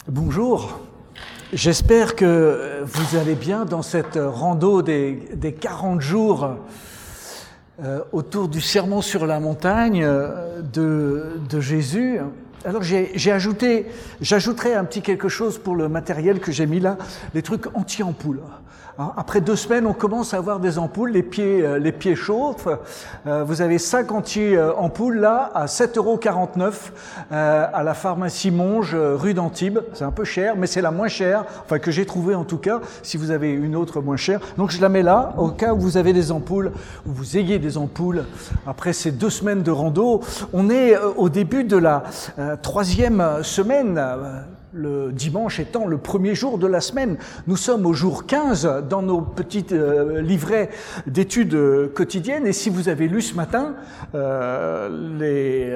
Bonjour, j'espère que vous allez bien dans cette rando des 40 jours autour du sermon sur la montagne de Jésus. Alors j'ajouterai un petit quelque chose pour le matériel que j'ai mis là, les trucs anti-ampoules. Après 2 semaines, on commence à avoir des ampoules, les pieds chauffent. Vous avez 5 anti-ampoules là à 7,49 € à la pharmacie Monge, rue d'Antibes. C'est un peu cher, mais c'est la moins chère, enfin que j'ai trouvé en tout cas, si vous avez une autre moins chère. Donc je la mets là, au cas où vous avez des ampoules, où vous ayez des ampoules. Après ces 2 semaines de rando, on est au début de la 3e semaine. Le dimanche étant le premier jour de la semaine. Nous sommes au jour 15 dans nos petites livrets d'études quotidiennes. Et si vous avez lu ce matin le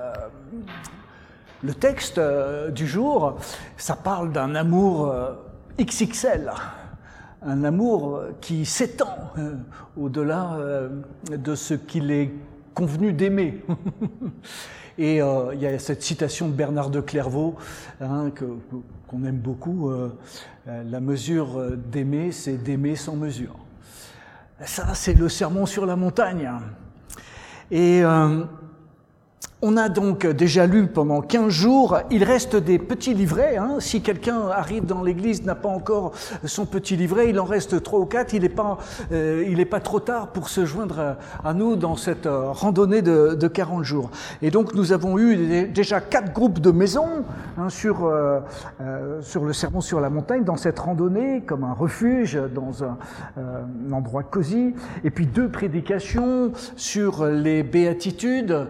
texte du jour, ça parle d'un amour XXL. Un amour qui s'étend au-delà de ce qu'il est convenu d'aimer. Et il y a cette citation de Bernard de Clairvaux qu'on aime beaucoup, la mesure d'aimer, c'est d'aimer sans mesure. Ça, c'est le sermon sur la montagne. Et on a donc déjà lu pendant 15 jours, il reste des petits livrets. Si quelqu'un arrive dans l'église, n'a pas encore son petit livret, il en reste 3 ou 4, il est pas trop tard pour se joindre à nous dans cette randonnée de 40 jours. Et donc nous avons eu déjà 4 groupes de maisons sur le sermon sur la montagne, dans cette randonnée, comme un refuge, dans un endroit cosy, et puis 2 prédications sur les béatitudes.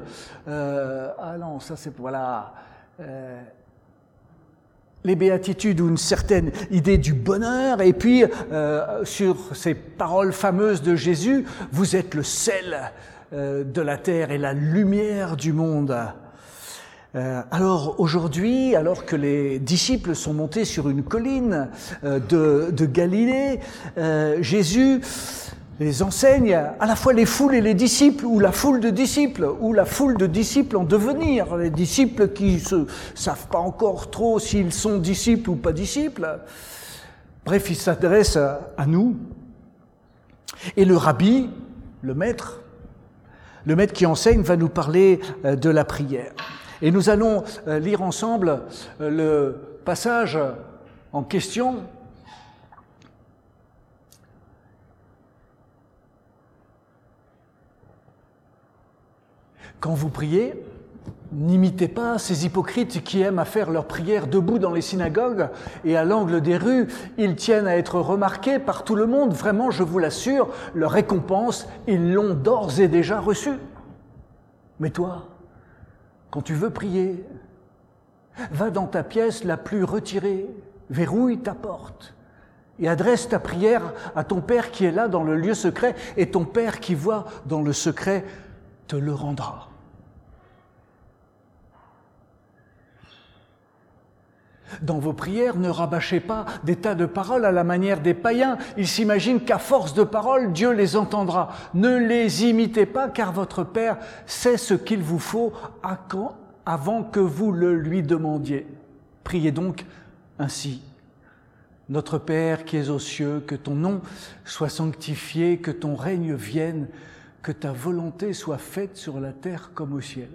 Les béatitudes ou une certaine idée du bonheur, et puis sur ces paroles fameuses de Jésus, vous êtes le sel de la terre et la lumière du monde. Alors aujourd'hui, alors que les disciples sont montés sur une colline de Galilée, Jésus les enseigne à la fois les foules et les disciples, ou la foule de disciples en devenir, les disciples qui ne savent pas encore trop s'ils sont disciples ou pas disciples. Bref, il s'adresse à nous. Et le rabbi, le maître qui enseigne, va nous parler de la prière. Et nous allons lire ensemble le passage en question. Quand vous priez, n'imitez pas ces hypocrites qui aiment à faire leur prière debout dans les synagogues et à l'angle des rues. Ils tiennent à être remarqués par tout le monde. Vraiment, je vous l'assure, leur récompense, ils l'ont d'ores et déjà reçue. Mais toi, quand tu veux prier, va dans ta pièce la plus retirée, verrouille ta porte et adresse ta prière à ton Père qui est là dans le lieu secret, et ton Père qui voit dans le secret te le rendra. Dans vos prières, ne rabâchez pas des tas de paroles à la manière des païens. Ils s'imaginent qu'à force de paroles, Dieu les entendra. Ne les imitez pas, car votre Père sait ce qu'il vous faut avant que vous le lui demandiez. Priez donc ainsi. Notre Père qui es aux cieux, que ton nom soit sanctifié, que ton règne vienne, que ta volonté soit faite sur la terre comme au ciel.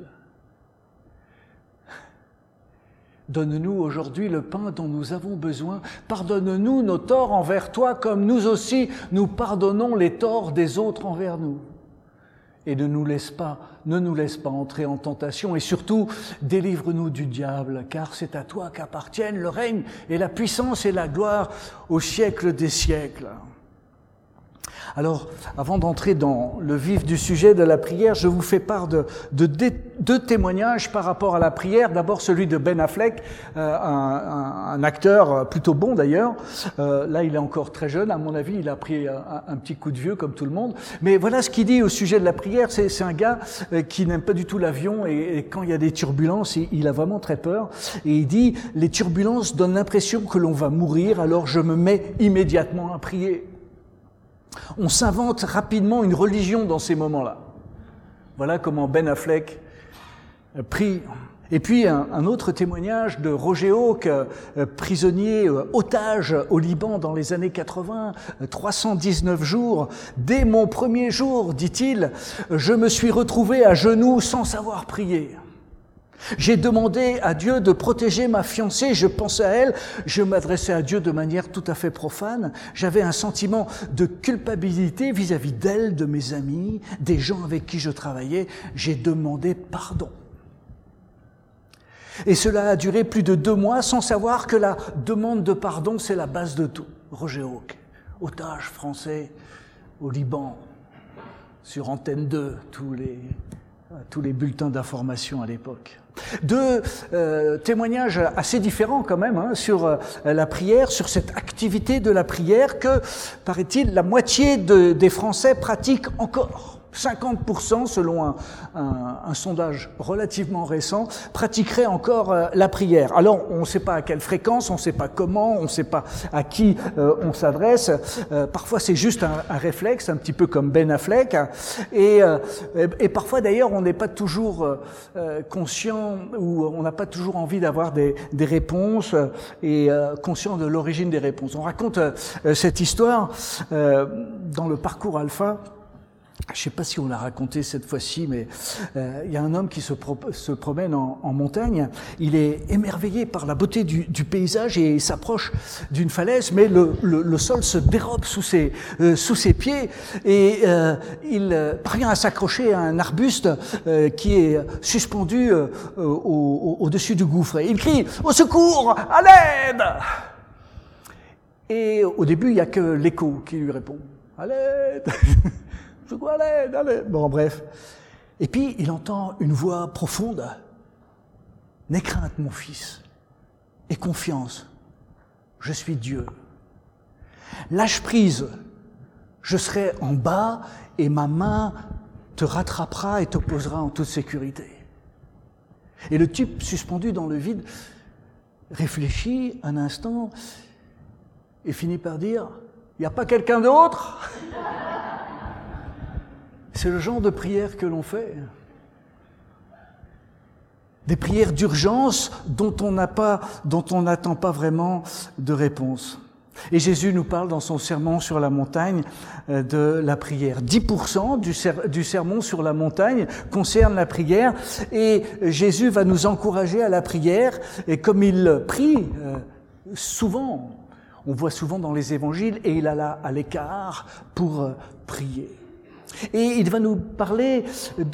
Donne-nous aujourd'hui le pain dont nous avons besoin. Pardonne-nous nos torts envers toi, comme nous aussi nous pardonnons les torts des autres envers nous. Et ne nous laisse pas entrer en tentation, et surtout délivre-nous du diable, car c'est à toi qu'appartiennent le règne et la puissance et la gloire au siècle des siècles. Alors, avant d'entrer dans le vif du sujet de la prière, je vous fais part de 2 témoignages par rapport à la prière. D'abord celui de Ben Affleck, un acteur plutôt bon d'ailleurs. Là, il est encore très jeune, à mon avis, il a pris un petit coup de vieux comme tout le monde. Mais voilà ce qu'il dit au sujet de la prière. C'est un gars qui n'aime pas du tout l'avion, et quand il y a des turbulences, il a vraiment très peur. Et il dit, les turbulences donnent l'impression que l'on va mourir, alors je me mets immédiatement à prier. On s'invente rapidement une religion dans ces moments-là. Voilà comment Ben Affleck prie. Et puis un autre témoignage de Roger Hawk, prisonnier, otage au Liban dans les années 80, 319 jours. Dès mon premier jour, dit-il, je me suis retrouvé à genoux sans savoir prier. J'ai demandé à Dieu de protéger ma fiancée, je pensais à elle, je m'adressais à Dieu de manière tout à fait profane. J'avais un sentiment de culpabilité vis-à-vis d'elle, de mes amis, des gens avec qui je travaillais. J'ai demandé pardon. Et cela a duré plus de 2 mois sans savoir que la demande de pardon, c'est la base de tout. Roger Hawk, otage français au Liban, sur Antenne 2, tous les bulletins d'information à l'époque. 2 témoignages assez différents quand même sur la prière, sur cette activité de la prière que, paraît-il, la moitié des Français pratiquent encore. 50% selon un sondage relativement récent pratiqueraient encore la prière. Alors on ne sait pas à quelle fréquence, on ne sait pas comment, on ne sait pas à qui on s'adresse. Parfois c'est juste un réflexe, un petit peu comme Ben Affleck. Et parfois d'ailleurs on n'est pas toujours conscient ou on n'a pas toujours envie d'avoir des réponses et conscient de l'origine des réponses. On raconte cette histoire dans le parcours Alpha. Je ne sais pas si on l'a raconté cette fois-ci, mais il y a un homme qui se promène en montagne. Il est émerveillé par la beauté du paysage et il s'approche d'une falaise, mais le sol se dérobe sous ses pieds et il parvient à s'accrocher à un arbuste qui est suspendu au-dessus du gouffre. Et il crie « Au secours! À l'aide !» Et au début, il n'y a que l'écho qui lui répond « À l'aide !» Allez. Bon, bref. Et puis, il entend une voix profonde. « N'aie crainte, mon fils, et confiance. Je suis Dieu. Lâche prise. Je serai en bas et ma main te rattrapera et te posera en toute sécurité. » Et le type, suspendu dans le vide, réfléchit un instant et finit par dire « Il n'y a pas quelqu'un d'autre ?» C'est le genre de prière que l'on fait. Des prières d'urgence dont on n'attend pas vraiment de réponse. Et Jésus nous parle dans son sermon sur la montagne de la prière. 10% du sermon sur la montagne concerne la prière et Jésus va nous encourager à la prière. Et comme il prie souvent, on voit souvent dans les évangiles, et il alla à l'écart pour prier. Et il va nous parler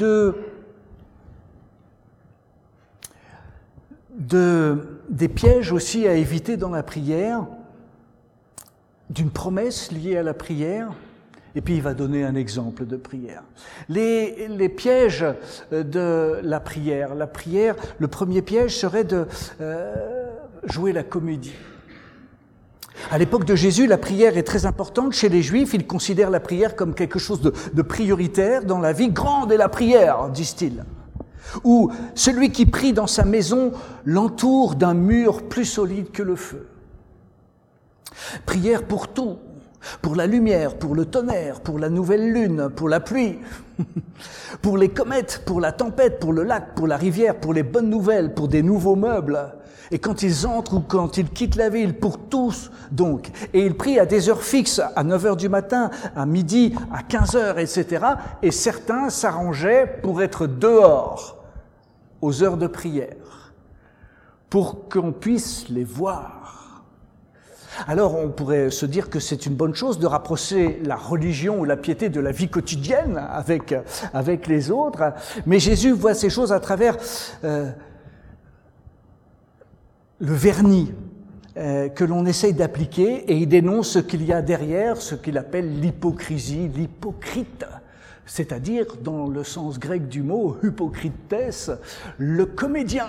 des pièges aussi à éviter dans la prière, d'une promesse liée à la prière, et puis il va donner un exemple de prière. Les pièges de la prière, le premier piège serait de jouer la comédie. À l'époque de Jésus, la prière est très importante. Chez les Juifs, ils considèrent la prière comme quelque chose de prioritaire dans la vie. Grande est la prière, disent-ils. Ou celui qui prie dans sa maison l'entoure d'un mur plus solide que le feu. Prière pour tout, pour la lumière, pour le tonnerre, pour la nouvelle lune, pour la pluie, pour les comètes, pour la tempête, pour le lac, pour la rivière, pour les bonnes nouvelles, pour des nouveaux meubles. Et quand ils entrent ou quand ils quittent la ville, pour tous donc. Et ils prient à des heures fixes, à 9h du matin, à midi, à 15h, etc. Et certains s'arrangeaient pour être dehors aux heures de prière, pour qu'on puisse les voir. Alors on pourrait se dire que c'est une bonne chose de rapprocher la religion ou la piété de la vie quotidienne avec les autres, mais Jésus voit ces choses à travers le vernis que l'on essaye d'appliquer, et il dénonce ce qu'il y a derrière, ce qu'il appelle l'hypocrisie, l'hypocrite, c'est-à-dire, dans le sens grec du mot, hypocrites, le comédien,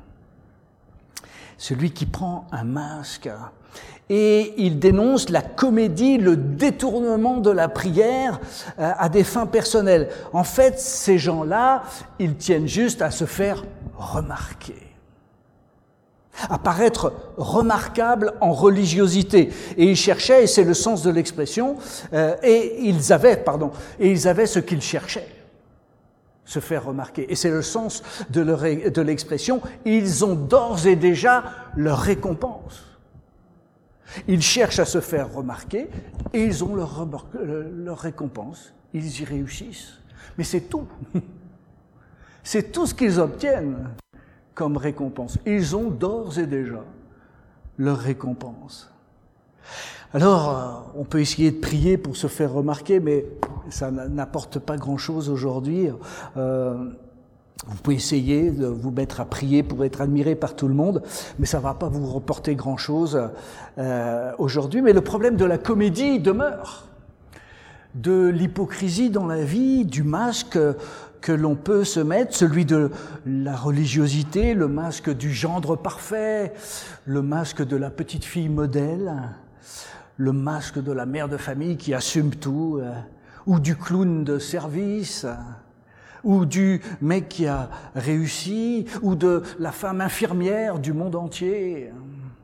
celui qui prend un masque. Et il dénonce la comédie, le détournement de la prière à des fins personnelles. En fait, ces gens-là, ils tiennent juste à se faire remarquer, à paraître remarquable en religiosité. Et ils cherchaient, et c'est le sens de l'expression, et ils avaient ce qu'ils cherchaient. se faire remarquer. Et c'est le sens de l'expression « ils ont d'ores et déjà leur récompense ». Ils cherchent à se faire remarquer et ils ont leur récompense. Ils y réussissent. Mais c'est tout. C'est tout ce qu'ils obtiennent comme récompense. Ils ont d'ores et déjà leur récompense. Alors, on peut essayer de prier pour se faire remarquer, mais ça n'apporte pas grand-chose aujourd'hui. Vous pouvez essayer de vous mettre à prier pour être admiré par tout le monde, mais ça ne va pas vous reporter grand-chose aujourd'hui. Mais le problème de la comédie demeure, de l'hypocrisie dans la vie, du masque que l'on peut se mettre, celui de la religiosité, le masque du gendre parfait, le masque de la petite fille modèle, le masque de la mère de famille qui assume tout, ou du clown de service, ou du mec qui a réussi, ou de la femme infirmière du monde entier.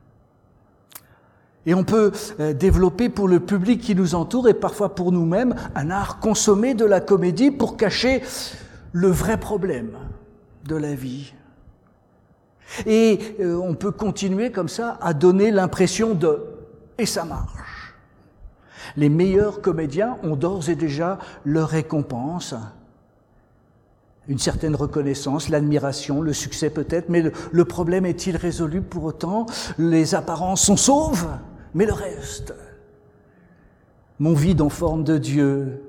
Et on peut développer pour le public qui nous entoure et parfois pour nous-mêmes un art consommé de la comédie pour cacher le vrai problème de la vie. Et on peut continuer comme ça à donner l'impression de « et ça marche ». Les meilleurs comédiens ont d'ores et déjà leur récompense, une certaine reconnaissance, l'admiration, le succès peut-être, mais le problème est-il résolu pour autant? Les apparences sont sauves, mais le reste, mon vide en forme de Dieu,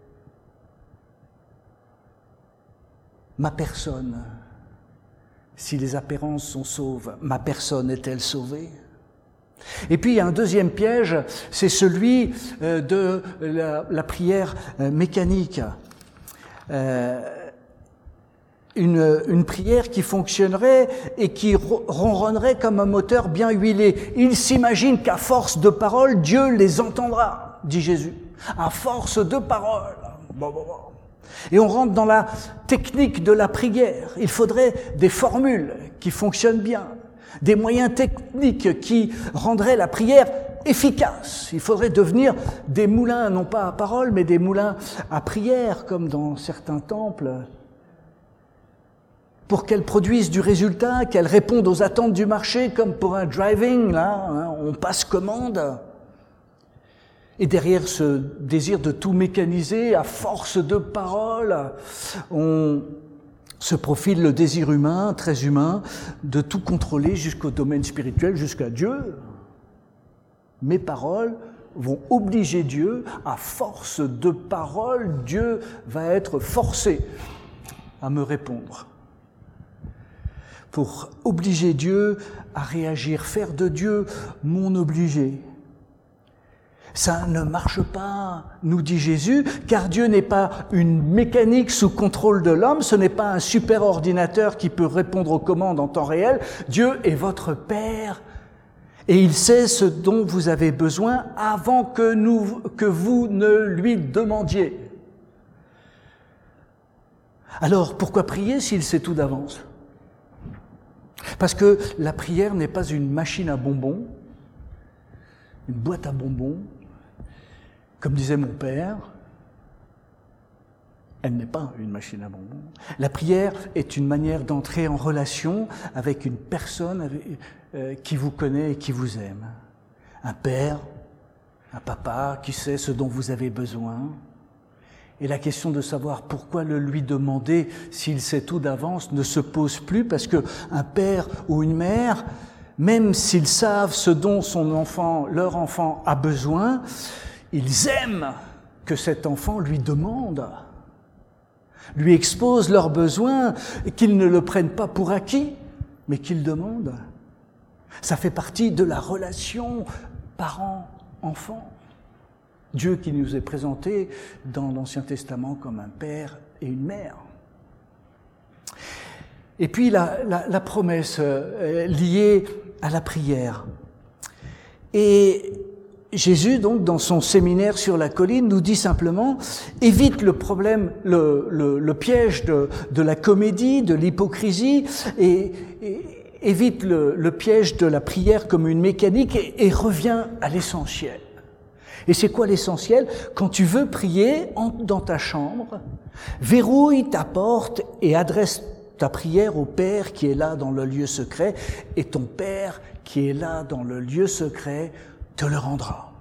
ma personne, si les apparences sont sauves, ma personne est-elle sauvée? Et puis il y a un deuxième piège, c'est celui de la prière mécanique. Une prière qui fonctionnerait et qui ronronnerait comme un moteur bien huilé. Il s'imagine qu'à force de paroles, Dieu les entendra, dit Jésus. À force de paroles. Et on rentre dans la technique de la prière. Il faudrait des formules qui fonctionnent bien, des moyens techniques qui rendraient la prière efficace. Il faudrait devenir des moulins, non pas à parole, mais des moulins à prière, comme dans certains temples, pour qu'elle produise du résultat, qu'elle réponde aux attentes du marché, comme pour un driving, là, hein, on passe commande. Et derrière ce désir de tout mécaniser, à force de paroles, on se profile le désir humain, très humain, de tout contrôler jusqu'au domaine spirituel, jusqu'à Dieu. Mes paroles vont obliger Dieu, à force de paroles, Dieu va être forcé à me répondre. Pour obliger Dieu à réagir, faire de Dieu mon obligé. Ça ne marche pas, nous dit Jésus, car Dieu n'est pas une mécanique sous contrôle de l'homme, ce n'est pas un super ordinateur qui peut répondre aux commandes en temps réel. Dieu est votre Père et il sait ce dont vous avez besoin avant que vous ne lui demandiez. Alors, pourquoi prier s'il sait tout d'avance ? Parce que la prière n'est pas une machine à bonbons, une boîte à bonbons. Comme disait mon père, elle n'est pas une machine à bonbons. La prière est une manière d'entrer en relation avec une personne qui vous connaît et qui vous aime. Un père, un papa qui sait ce dont vous avez besoin. Et la question de savoir pourquoi le lui demander s'il sait tout d'avance ne se pose plus, parce que un père ou une mère, même s'ils savent ce dont leur enfant a besoin, ils aiment que cet enfant lui demande, lui expose leurs besoins, et qu'ils ne le prennent pas pour acquis, mais qu'ils demandent. Ça fait partie de la relation parent-enfant. Dieu qui nous est présenté dans l'Ancien Testament comme un père et une mère. Et puis la promesse liée à la prière. Et Jésus, donc, dans son séminaire sur la colline, nous dit simplement « évite le problème, le piège de la comédie, de l'hypocrisie, et évite le piège de la prière comme une mécanique et reviens à l'essentiel. Et c'est quoi l'essentiel? Quand tu veux prier, entre dans ta chambre, verrouille ta porte et adresse ta prière au Père qui est là dans le lieu secret, et ton Père qui est là dans le lieu secret te le rendra.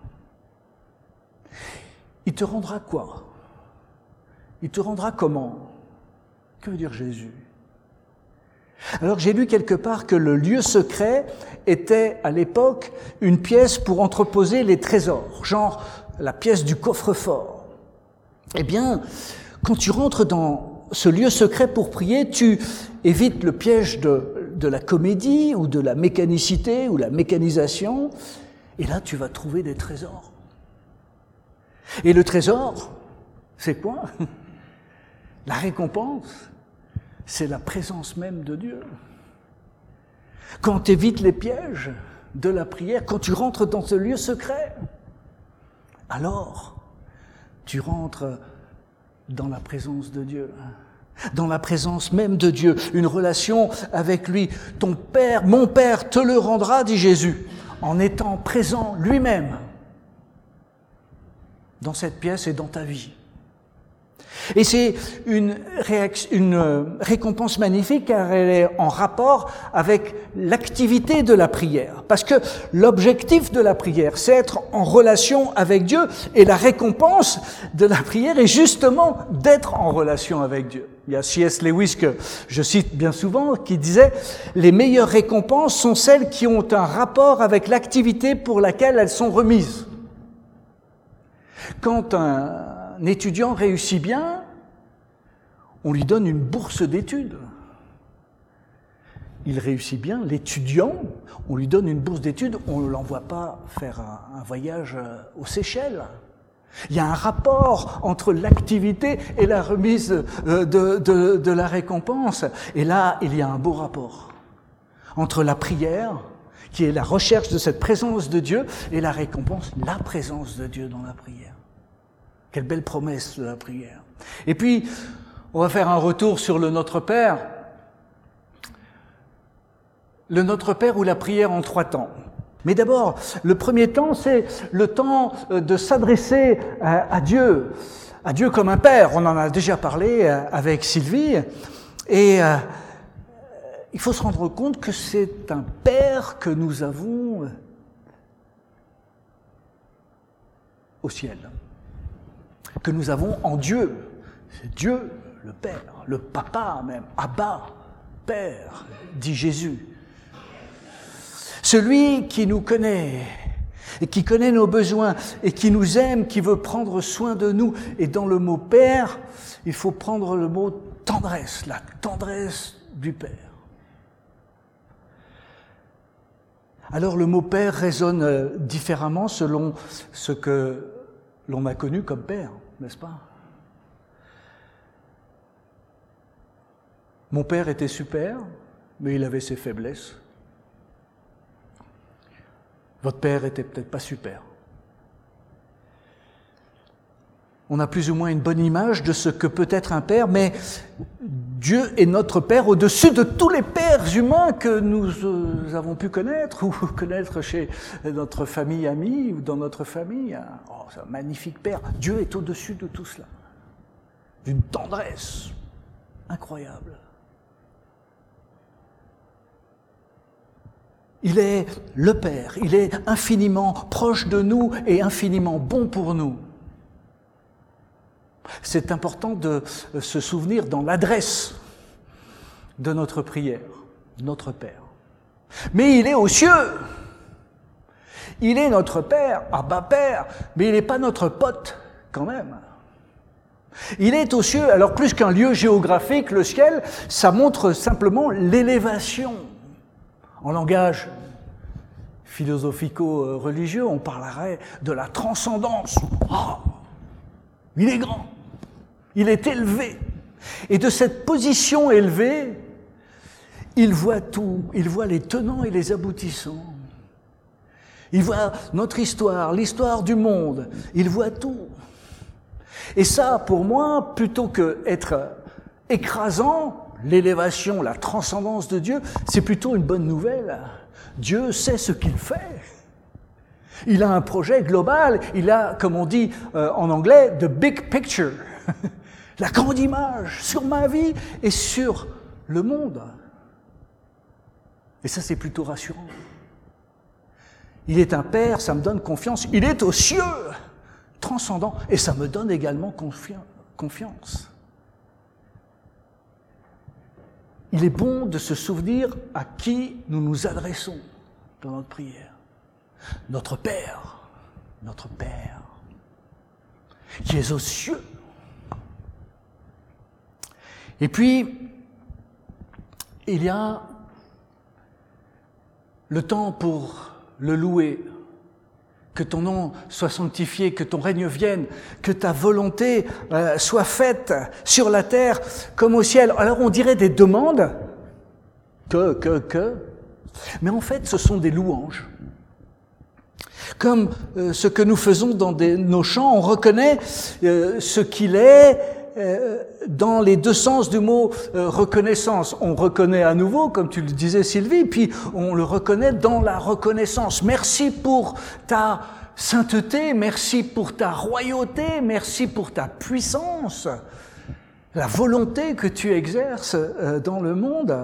Il te rendra quoi? Il te rendra comment? Que veut dire Jésus? Alors j'ai lu quelque part que le lieu secret était à l'époque une pièce pour entreposer les trésors, genre la pièce du coffre-fort. Eh bien, quand tu rentres dans ce lieu secret pour prier, tu évites le piège de la comédie ou de la mécanicité ou la mécanisation, et là tu vas trouver des trésors. Et le trésor, c'est quoi? La récompense, c'est la présence même de Dieu. Quand tu évites les pièges de la prière, quand tu rentres dans ce lieu secret, alors tu rentres dans la présence de Dieu, dans la présence même de Dieu, une relation avec lui. Ton Père, mon Père te le rendra, dit Jésus, en étant présent lui-même dans cette pièce et dans ta vie. Et c'est une récompense magnifique car elle est en rapport avec l'activité de la prière. Parce que l'objectif de la prière, c'est être en relation avec Dieu, et la récompense de la prière est justement d'être en relation avec Dieu. Il y a C.S. Lewis, que je cite bien souvent, qui disait « Les meilleures récompenses sont celles qui ont un rapport avec l'activité pour laquelle elles sont remises. » Quand un étudiant réussit bien, on lui donne une bourse d'études. Il réussit bien, l'étudiant, on lui donne une bourse d'études, on ne l'envoie pas faire un voyage aux Seychelles. Il y a un rapport entre l'activité et la remise de la récompense. Et là, il y a un beau rapport entre la prière, qui est la recherche de cette présence de Dieu, et la récompense, la présence de Dieu dans la prière. Quelle belle promesse de la prière. Et puis, on va faire un retour sur le Notre Père. Le Notre Père ou la prière en 3 temps. Mais d'abord, le premier temps, c'est le temps de s'adresser à Dieu comme un Père. On en a déjà parlé avec Sylvie. Et il faut se rendre compte que c'est un Père que nous avons au ciel, que nous avons en Dieu. C'est Dieu, le Père, le Papa même, Abba, Père, dit Jésus. Celui qui nous connaît et qui connaît nos besoins et qui nous aime, qui veut prendre soin de nous. Et dans le mot Père, il faut prendre le mot tendresse, la tendresse du Père. Alors le mot Père résonne différemment selon ce que l'on a connu comme Père, n'est-ce pas? Mon père était super, mais il avait ses faiblesses. Votre père était peut-être pas super. On a plus ou moins une bonne image de ce que peut être un père, mais Dieu est notre Père au-dessus de tous les pères humains que nous avons pu connaître ou connaître chez notre famille amie ou dans notre famille. Oh, c'est un magnifique Père. Dieu est au-dessus de tout cela. D'une tendresse incroyable. Il est le Père, il est infiniment proche de nous et infiniment bon pour nous. C'est important de se souvenir dans l'adresse de notre prière, notre Père. Mais il est aux cieux. Il est notre Père, Abba Père, mais il n'est pas notre pote quand même. Il est aux cieux, alors plus qu'un lieu géographique, le ciel, ça montre simplement l'élévation. En langage philosophico-religieux, on parlerait de la transcendance. Oh, il est grand, il est élevé. Et de cette position élevée, il voit tout, il voit les tenants et les aboutissants. Il voit notre histoire, l'histoire du monde, il voit tout. Et ça, pour moi, plutôt qu'être écrasant, l'élévation, la transcendance de Dieu, c'est plutôt une bonne nouvelle. Dieu sait ce qu'il fait. Il a un projet global, il a, comme on dit en anglais, the big picture, la grande image sur ma vie et sur le monde. Et ça, c'est plutôt rassurant. Il est un Père, ça me donne confiance. Il est aux cieux, transcendant, et ça me donne également confiance. Il est bon de se souvenir à qui nous nous adressons dans notre prière. Notre Père, qui est aux cieux. Et puis, il y a le temps pour le louer, que ton nom soit sanctifié, que ton règne vienne, que ta volonté soit faite sur la terre comme au ciel. Alors on dirait des demandes, mais en fait ce sont des louanges. Comme ce que nous faisons dans nos chants, on reconnaît ce qu'il est dans les deux sens du mot reconnaissance. On reconnaît à nouveau, comme tu le disais Sylvie, puis on le reconnaît dans la reconnaissance. Merci pour ta sainteté, merci pour ta royauté, merci pour ta puissance, la volonté que tu exerces dans le monde.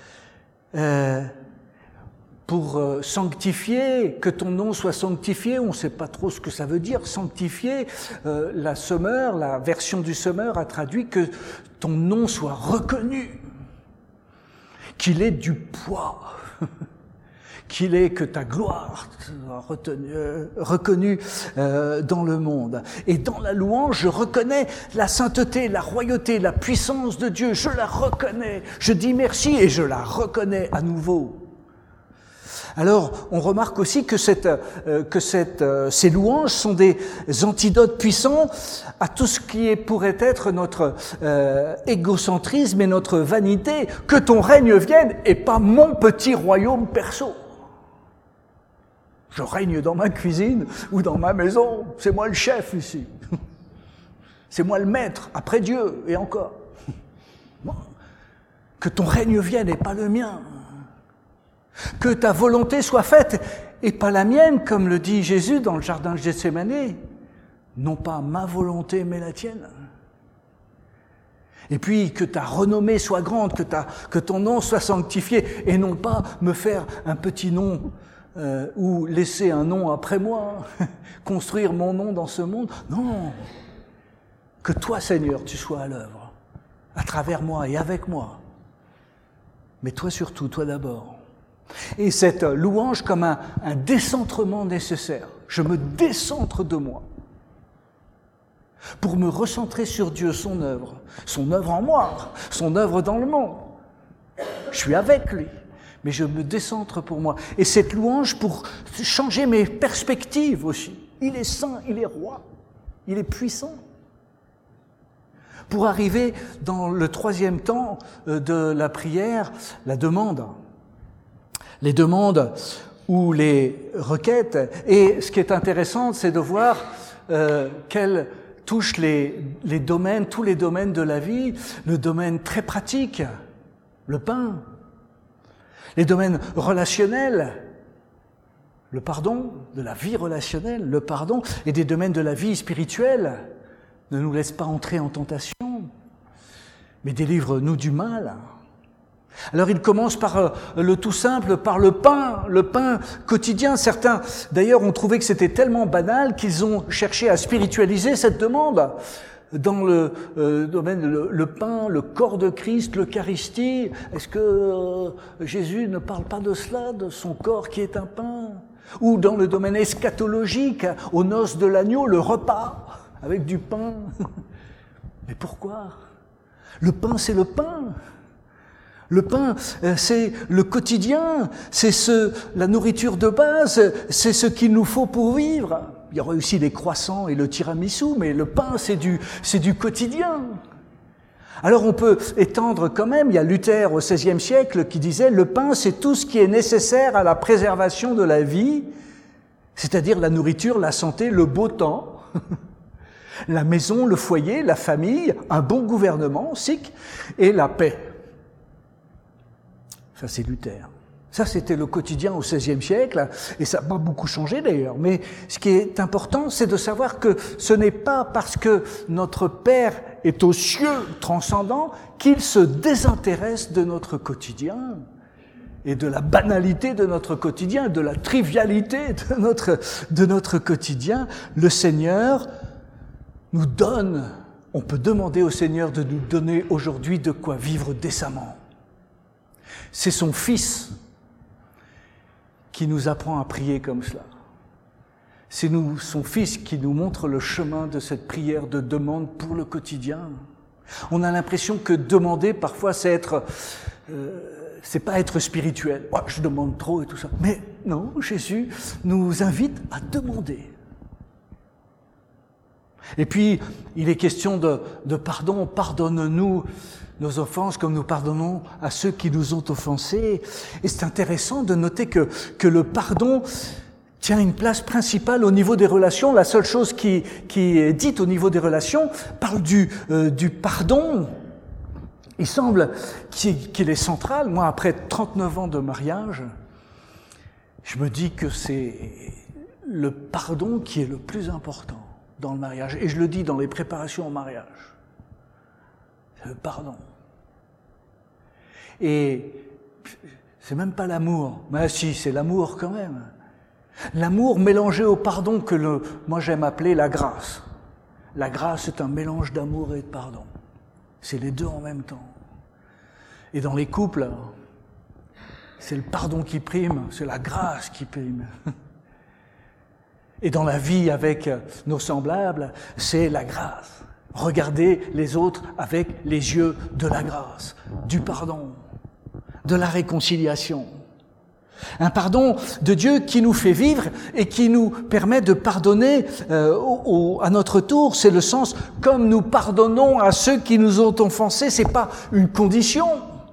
Pour sanctifier, que ton nom soit sanctifié, on ne sait pas trop ce que ça veut dire, sanctifier, la version du Sommeur a traduit que ton nom soit reconnu, qu'il ait du poids, que ta gloire soit reconnue dans le monde. Et dans la louange, je reconnais la sainteté, la royauté, la puissance de Dieu, je la reconnais, je dis merci et je la reconnais à nouveau. Alors, on remarque aussi que ces louanges sont des antidotes puissants à tout ce qui pourrait être notre égocentrisme et notre vanité. Que ton règne vienne et pas mon petit royaume perso. Je règne dans ma cuisine ou dans ma maison, c'est moi le chef ici. C'est moi le maître, après Dieu et encore. Que ton règne vienne et pas le mien. Que ta volonté soit faite et pas la mienne, comme le dit Jésus dans le jardin de Gethsémani. Non pas ma volonté, mais la tienne. Et puis que ta renommée soit grande, que ton nom soit sanctifié, et non pas me faire un petit nom ou laisser un nom après moi, construire mon nom dans ce monde. Non, que toi, Seigneur, tu sois à l'œuvre, à travers moi et avec moi. Mais toi surtout, toi d'abord. Et cette louange comme un décentrement nécessaire. Je me décentre de moi pour me recentrer sur Dieu, son œuvre en moi, son œuvre dans le monde. Je suis avec lui, mais je me décentre pour moi. Et cette louange pour changer mes perspectives aussi. Il est saint, il est roi, il est puissant. Pour arriver dans le troisième temps de la prière, la demande. Les demandes ou les requêtes. Et ce qui est intéressant, c'est de voir qu'elles touchent les domaines, tous les domaines de la vie, le domaine très pratique, le pain, les domaines relationnels, le pardon, de la vie relationnelle, le pardon, et des domaines de la vie spirituelle. Ne nous laisse pas entrer en tentation, mais délivre-nous du mal. Alors il commence par le tout simple, par le pain quotidien. Certains, d'ailleurs, ont trouvé que c'était tellement banal qu'ils ont cherché à spiritualiser cette demande. Dans le domaine, le pain, le corps de Christ, l'Eucharistie, est-ce que Jésus ne parle pas de cela, de son corps qui est un pain? Ou dans le domaine eschatologique, aux noces de l'agneau, le repas avec du pain. Mais pourquoi? Le pain, c'est le pain. Le pain, c'est le quotidien, c'est la nourriture de base, c'est ce qu'il nous faut pour vivre. Il y aurait aussi les croissants et le tiramisu, mais le pain, c'est du quotidien. Alors on peut étendre quand même, il y a Luther au XVIe siècle qui disait « Le pain, c'est tout ce qui est nécessaire à la préservation de la vie, c'est-à-dire la nourriture, la santé, le beau temps, la maison, le foyer, la famille, un bon gouvernement, sic, et la paix. » Ça, c'est Luther. Ça, c'était le quotidien au XVIe siècle, et ça n'a pas beaucoup changé d'ailleurs. Mais ce qui est important, c'est de savoir que ce n'est pas parce que notre Père est aux cieux transcendants qu'il se désintéresse de notre quotidien et de la banalité de notre quotidien, de la trivialité de notre quotidien. Le Seigneur nous donne, on peut demander au Seigneur de nous donner aujourd'hui de quoi vivre décemment. C'est son Fils qui nous apprend à prier comme cela. C'est son Fils qui nous montre le chemin de cette prière de demande pour le quotidien. On a l'impression que demander, parfois, c'est pas être spirituel. Oh, je demande trop et tout ça. Mais non, Jésus nous invite à demander. Et puis, il est question de pardon. Pardonne-nous nos offenses comme nous pardonnons à ceux qui nous ont offensés. Et c'est intéressant de noter que le pardon tient une place principale au niveau des relations. La seule chose qui est dite au niveau des relations parle du pardon. Il semble qu'il est central. Moi, après 39 ans de mariage, je me dis que c'est le pardon qui est le plus important dans le mariage. Et je le dis dans les préparations au mariage. C'est le pardon. Et c'est même pas l'amour. Mais si, c'est l'amour quand même. L'amour mélangé au pardon que moi j'aime appeler la grâce. La grâce est un mélange d'amour et de pardon. C'est les deux en même temps. Et dans les couples, c'est le pardon qui prime, c'est la grâce qui prime. Et dans la vie avec nos semblables, c'est la grâce. Regardez les autres avec les yeux de la grâce, du pardon, de la réconciliation. Un pardon de Dieu qui nous fait vivre et qui nous permet de pardonner à notre tour. C'est le sens, comme nous pardonnons à ceux qui nous ont offensés, c'est pas une condition.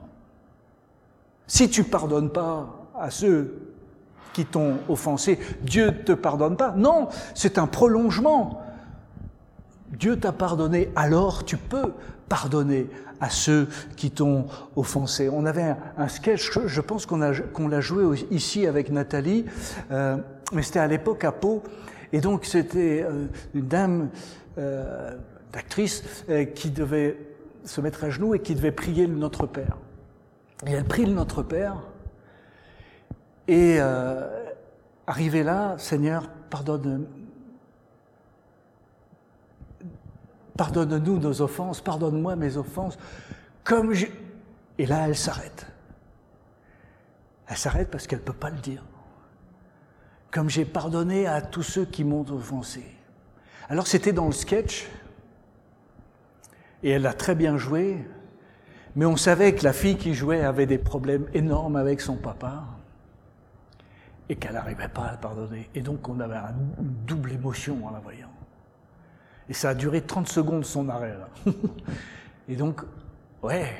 Si tu pardonnes pas à ceux qui t'ont offensé, Dieu ne te pardonne pas. Non, c'est un prolongement. Dieu t'a pardonné, alors tu peux pardonner à ceux qui t'ont offensé. On avait un sketch, je pense qu'on l'a joué ici avec Nathalie, mais c'était à l'époque à Pau, et donc c'était une dame d'actrice qui devait se mettre à genoux et qui devait prier le Notre Père. Et elle prie le Notre Père, et arrivée là, Seigneur, pardonne-nous nos offenses, pardonne-moi mes offenses, comme j'ai... Et là, elle s'arrête. Elle s'arrête parce qu'elle ne peut pas le dire. Comme j'ai pardonné à tous ceux qui m'ont offensé. Alors, c'était dans le sketch, et elle l'a très bien joué, mais on savait que la fille qui jouait avait des problèmes énormes avec son papa, et qu'elle n'arrivait pas à le pardonner. Et donc, on avait une double émotion en la voyant. Et ça a duré 30 secondes son arrêt, là. Et donc, ouais.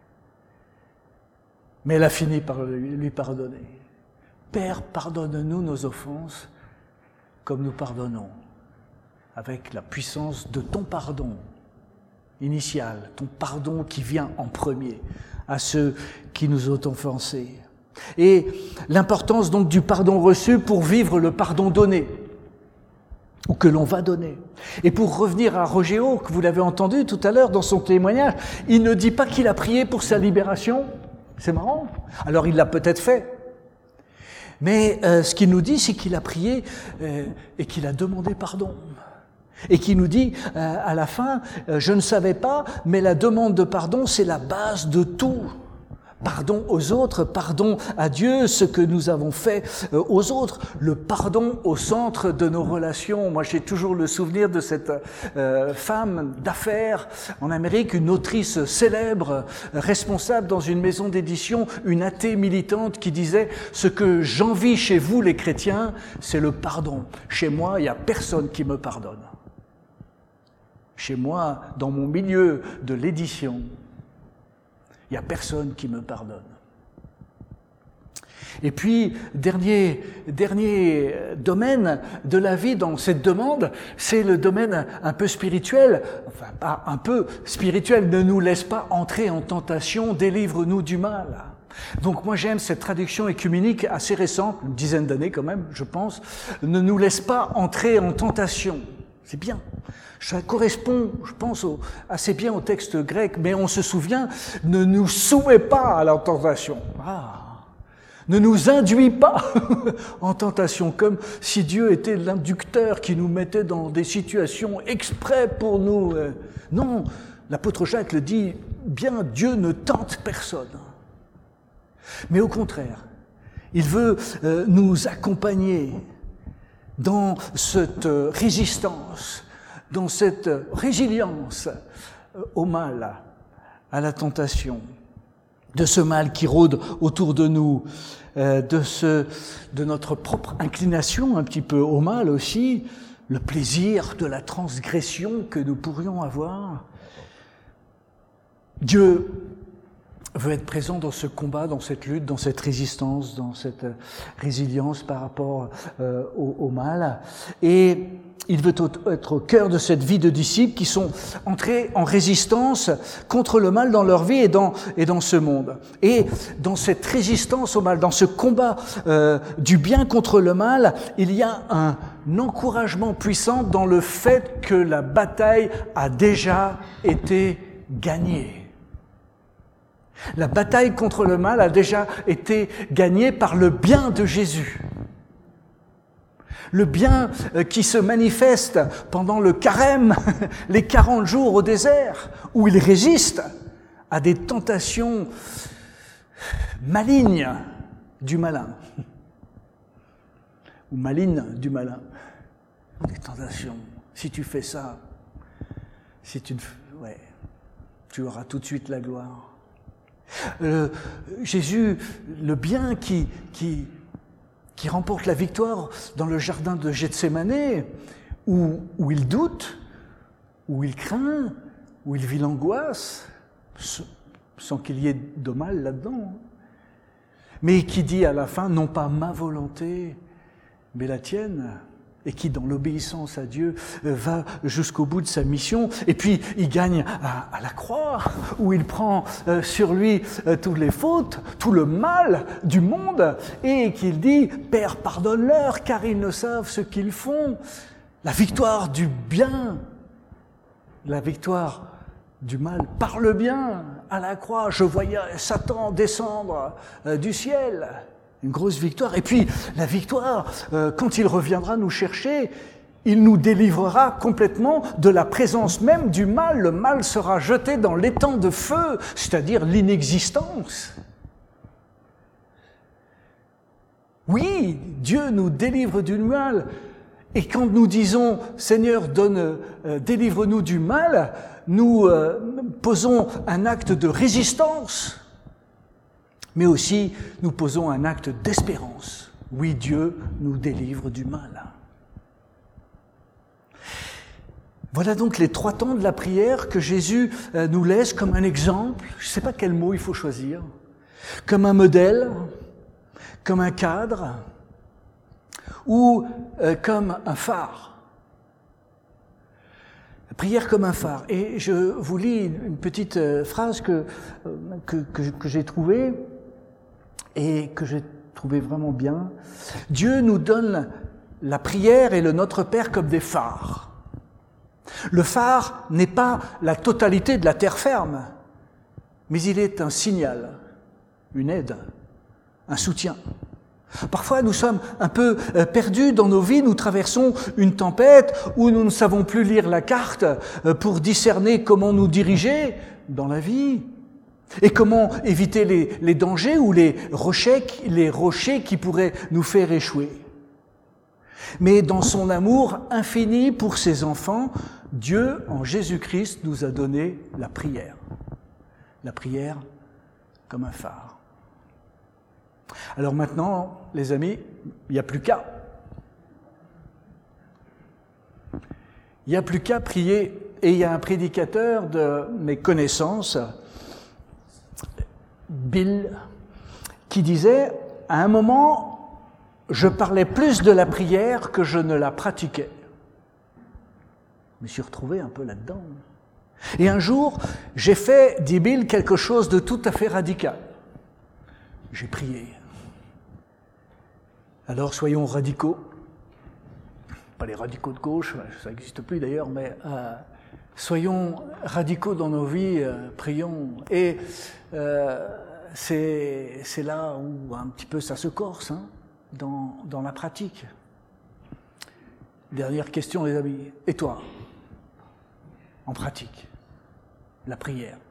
Mais elle a fini par lui pardonner. Père, pardonne-nous nos offenses comme nous pardonnons, avec la puissance de ton pardon initial, ton pardon qui vient en premier à ceux qui nous ont offensés. Et l'importance donc du pardon reçu pour vivre le pardon donné, ou que l'on va donner. Et pour revenir à Rogéo, que vous l'avez entendu tout à l'heure dans son témoignage, il ne dit pas qu'il a prié pour sa libération. C'est marrant. Alors il l'a peut-être fait. Mais ce qu'il nous dit, c'est qu'il a prié et qu'il a demandé pardon. Et qu'il nous dit à la fin, je ne savais pas, mais la demande de pardon, c'est la base de tout. Pardon aux autres, pardon à Dieu, ce que nous avons fait aux autres, le pardon au centre de nos relations. Moi, j'ai toujours le souvenir de cette femme d'affaires en Amérique, une autrice célèbre, responsable dans une maison d'édition, une athée militante qui disait « Ce que j'envie chez vous, les chrétiens, c'est le pardon. Chez moi, il n'y a personne qui me pardonne. Chez moi, dans mon milieu de l'édition, il n'y a personne qui me pardonne. » Et puis, dernier domaine de la vie dans cette demande, c'est le domaine un peu spirituel. Enfin, pas un peu spirituel, ne nous laisse pas entrer en tentation, délivre-nous du mal. Donc moi j'aime cette traduction écuménique assez récente, une dizaine d'années quand même, je pense. Ne nous laisse pas entrer en tentation. C'est bien. Ça correspond, je pense, assez bien au texte grec, mais on se souvient, ne nous soumets pas à la tentation. Ne nous induis pas en tentation, comme si Dieu était l'inducteur qui nous mettait dans des situations exprès pour nous. Non, l'apôtre Jacques le dit bien, Dieu ne tente personne. Mais au contraire, il veut nous accompagner dans cette résistance, dans cette résilience au mal, à la tentation, de ce mal qui rôde autour de nous, de notre propre inclination un petit peu au mal aussi, le plaisir de la transgression que nous pourrions avoir. Dieu veut être présent dans ce combat, dans cette lutte, dans cette résistance, dans cette résilience par rapport au mal. Et il veut être au cœur de cette vie de disciples qui sont entrés en résistance contre le mal dans leur vie et dans ce monde. Et dans cette résistance au mal, dans ce combat du bien contre le mal, il y a un encouragement puissant dans le fait que la bataille a déjà été gagnée. La bataille contre le mal a déjà été gagnée par le bien de Jésus. Le bien qui se manifeste pendant le carême, les 40 jours au désert, où il résiste à des tentations malignes du malin. Ou malignes du malin. Des tentations. Si tu fais ça, tu auras tout de suite la gloire. Jésus, le bien qui remporte la victoire dans le jardin de Gethsémanée, où il doute, où il craint, où il vit l'angoisse, sans qu'il y ait de mal là-dedans, mais qui dit à la fin, non pas ma volonté, mais la tienne, et qui, dans l'obéissance à Dieu, va jusqu'au bout de sa mission. Et puis, il gagne à la croix, où il prend sur lui toutes les fautes, tout le mal du monde, et qu'il dit, « Père, pardonne-leur, car ils ne savent ce qu'ils font. » La victoire du bien, la victoire du mal par le bien à la croix. Je voyais Satan descendre du ciel. Une grosse victoire. Et puis, la victoire, quand il reviendra nous chercher, il nous délivrera complètement de la présence même du mal. Le mal sera jeté dans l'étang de feu, c'est-à-dire l'inexistence. Oui, Dieu nous délivre du mal. Et quand nous disons « Seigneur, délivre-nous du mal », nous posons un acte de résistance, mais aussi nous posons un acte d'espérance. Oui, Dieu nous délivre du mal. Voilà donc les 3 temps de la prière que Jésus nous laisse comme un exemple. Je ne sais pas quel mot il faut choisir. Comme un modèle, comme un cadre, ou comme un phare. La prière comme un phare. Et je vous lis une petite phrase que j'ai trouvée, et que j'ai trouvé vraiment bien. Dieu nous donne la prière et le Notre Père comme des phares. Le phare n'est pas la totalité de la terre ferme, mais il est un signal, une aide, un soutien. Parfois, nous sommes un peu perdus dans nos vies, nous traversons une tempête où nous ne savons plus lire la carte pour discerner comment nous diriger dans la vie. Et comment éviter les dangers ou les rochers qui pourraient nous faire échouer. Mais dans son amour infini pour ses enfants, Dieu, en Jésus-Christ, nous a donné la prière. La prière comme un phare. Alors maintenant, les amis, il n'y a plus qu'à. Il n'y a plus qu'à prier. Et il y a un prédicateur de mes connaissances, Bill, qui disait, à un moment, je parlais plus de la prière que je ne la pratiquais. Je me suis retrouvé un peu là-dedans. Et un jour, j'ai fait, dit Bill, quelque chose de tout à fait radical. j'ai prié. Alors soyons radicaux, pas les radicaux de gauche, ça n'existe plus d'ailleurs, mais soyons radicaux dans nos vies, prions. Et c'est là où un petit peu ça se corse, hein, dans la pratique. Dernière question les amis, et toi, en pratique, la prière?